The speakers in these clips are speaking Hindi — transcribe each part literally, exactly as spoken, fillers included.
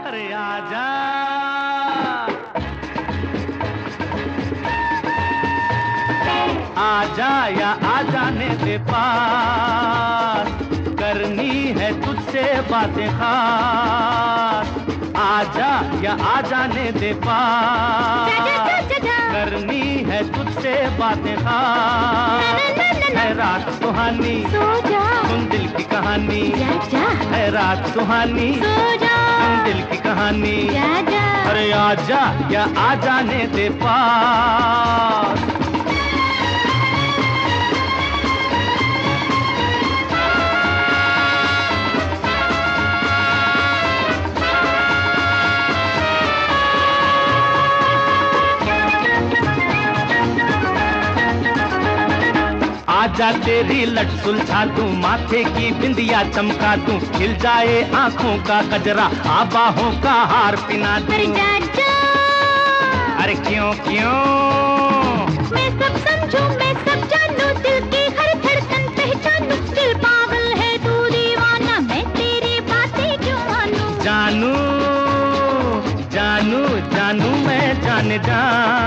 अरे आजा आजा या आ जाने दे पास, करनी है तुझसे बातें खास। आजा या आ जाने दे पास, करनी है तुझसे बातें खास। है रात सुहानी, सुन दिल की कहानी। है रात सुहानी, सुन दिल की कहानी। अरे आजा या आ जाने दे पास। आजा तेरी लट सुलझा दूं, माथे की बिंदिया चमका दूं, खिल जाए आंखों का कजरा, आबाहों का हार पिना दूं। अरे जा जा। अरे क्यों क्यों? मैं सब समझूं, मैं सब जानूं, दिल की हर धड़कन पहचानूं। दिल पागल है तू दीवाना, मैं तेरी बातें क्यों मानूं? जानू जानू जानू मैं जाने जा,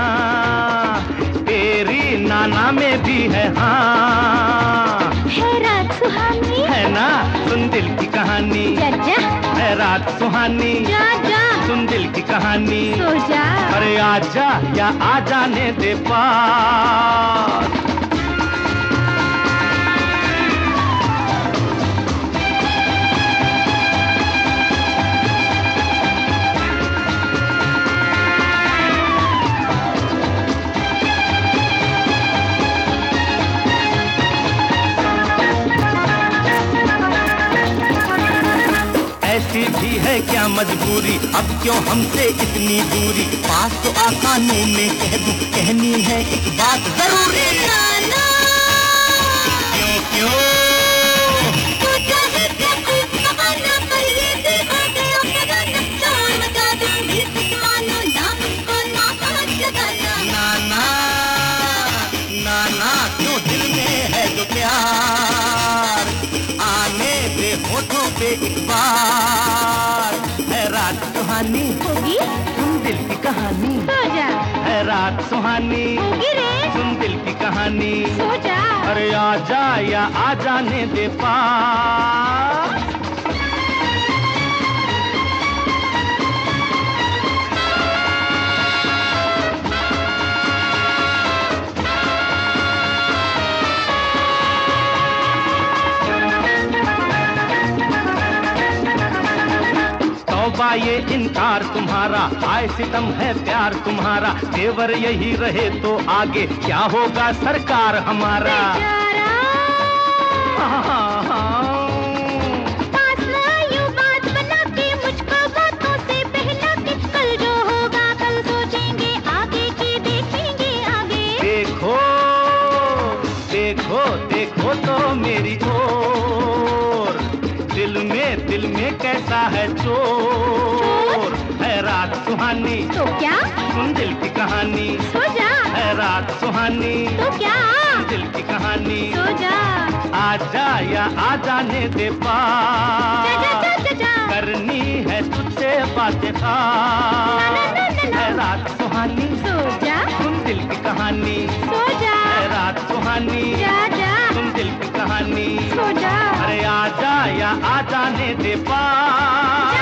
तेरी नाना में भी है हाँ। है रात सुहानी, है ना सुन दिल की कहानी। जा जा। है रात सुहानी, जा जा। सुन दिल की कहानी। सो जा। अरे आजा या आ जाने दे पास। ऐसी भी है क्या मजबूरी, अब क्यों हमसे इतनी दूरी। पास तो आ कानों में कह दूं, कहनी है एक बात जरूरी। क्यों क्यों? तू चाहे क्या कुछ बहाना कर, ये दिल हो गया बगाना। शोर मचा दूंगी कुछ मानो, ना मुझको ना हाथ लगाना। नाना नाना क्यों दिल में है जो प्यार, आने दे होठों पे एक बार। है रात सुहानी, होगी सुन दिल की कहानी। सो जा। है रात सुहानी, होगी रे सुन दिल की कहानी। सो जा। अरे आजा या आ जाने दे पास। तौबा ये इनकार तुम्हारा, आए सितम है प्यार तुम्हारा। तेवर यही रहे तो आगे क्या होगा सरकार हमारा। बेचारा। पास ना यूं बात बना के, मुझको बातों से बहला के। कल जो होगा कल सोचेंगे, आगे की देखेंगे आगे। देखो देखो देखो तो मेरी ओर, दिल में दिल में कैसा है चोर। है रात सुहानी, तो क्या? सुन दिल की कहानी। सो जा। है रात सुहानी, तो क्या? सुन दिल की कहानी। सो जा। आजा या आ जाने दे पास, जा जा जा जा जा। करनी है तुझसे बातें खास। ना, ना, ना, ना, ना। है रात सुहानी, सो जा। सुन दिल की कहानी। सो जा। है रात सुहानी, जा जा। सुन दिल की कहानी। सो जा। अरे आजा या आ जाने दे पास।